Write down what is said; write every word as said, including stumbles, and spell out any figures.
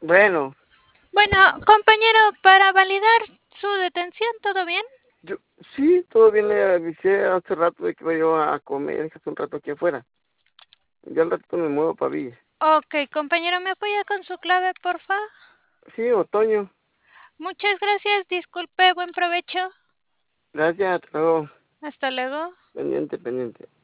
Bueno, Bueno, compañero, para validar su detención, ¿todo bien? yo, sí, todo bien, le avisé hace rato de que iba yo a comer, hace un rato aquí afuera. Ya al rato me muevo para Villa. Ok, compañero, ¿me apoya con su clave, porfa? Sí, otoño. Muchas gracias, disculpe, buen provecho. Gracias, hasta luego. Hasta luego. Pendiente, pendiente.